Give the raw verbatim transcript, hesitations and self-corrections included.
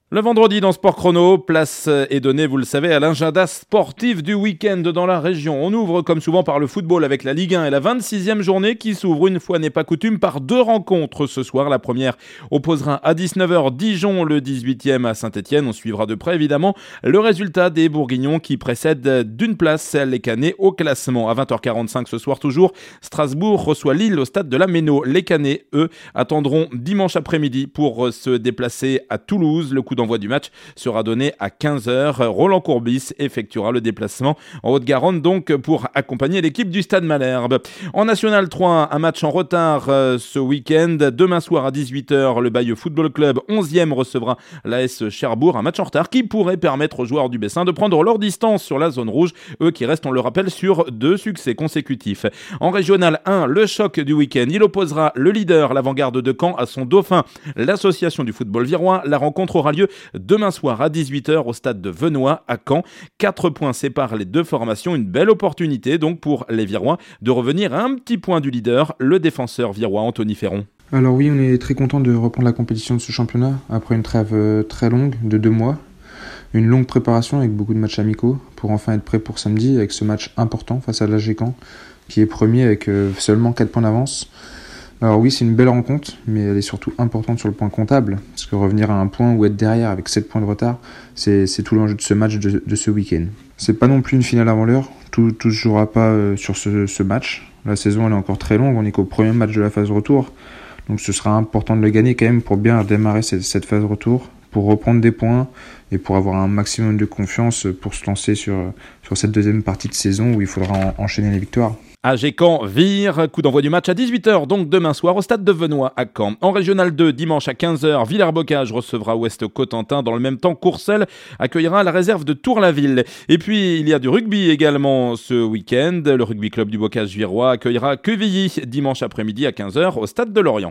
Le vendredi dans Sport Chrono, place est donnée, vous le savez, à l'agenda sportif du week-end dans la région. On ouvre comme souvent par le football avec la Ligue un et la vingt-sixième journée qui s'ouvre une fois n'est pas coutume par deux rencontres ce soir. La première opposera à dix-neuf heures Dijon, le dix-huitième à Saint-Etienne. On suivra de près évidemment le résultat des Bourguignons qui précèdent d'une place les Canets au classement. À vingt heures quarante-cinq ce soir toujours, Strasbourg reçoit Lille au stade de la Méno. Les Canets, eux, attendront dimanche après-midi pour se déplacer à Toulouse. Le coup d'envoi du match sera donné à quinze heures. Roland Courbis effectuera le déplacement en Haute-Garonne donc pour accompagner l'équipe du Stade Malherbe. En National trois, un match en retard euh, ce week-end. Demain soir à dix-huit heures, le Bayeux Football Club onzième recevra l'A S Cherbourg. Un match en retard qui pourrait permettre aux joueurs du Bessin de prendre leur distance sur la zone rouge. Eux qui restent, on le rappelle, sur deux succès consécutifs. En Régional un, le choc du week-end. Il opposera le leader, l'Avant-Garde de Caen, à son dauphin, l'Association du football virois. La rencontre aura lieu demain soir à dix-huit heures au stade de Venoy à Caen. Quatre points séparent les deux formations. Une belle opportunité donc pour les Virois de revenir à un petit point du leader, le défenseur virois Anthony Ferron. Alors oui, on est très content de reprendre la compétition de ce championnat après une trêve très longue de deux mois. Une longue préparation avec beaucoup de matchs amicaux pour enfin être prêt pour samedi avec ce match important face à l'A G Caen qui est premier avec seulement quatre points d'avance. Alors oui, c'est une belle rencontre, mais elle est surtout importante sur le point comptable, parce que revenir à un point ou être derrière avec sept points de retard, c'est, c'est tout l'enjeu de ce match de, de ce week-end. C'est pas non plus une finale avant l'heure, tout, tout se jouera pas euh, sur ce, ce match. La saison elle est encore très longue, on est qu'au premier match de la phase retour, donc ce sera important de le gagner quand même pour bien démarrer cette, cette phase retour, pour reprendre des points et pour avoir un maximum de confiance pour se lancer sur, sur cette deuxième partie de saison où il faudra en, enchaîner les victoires. A G Caen vire, coup d'envoi du match à dix-huit heures, donc demain soir au stade de Venoy à Caen. En Régional deux, dimanche à quinze heures, Villers-Bocage recevra Ouest-Cotentin. Dans le même temps, Courcelles accueillera la réserve de Tour-la-Ville. Et puis, il y a du rugby également ce week-end. Le rugby club du Bocage virois accueillera Quevilly dimanche après-midi à quinze heures au stade de Lorient.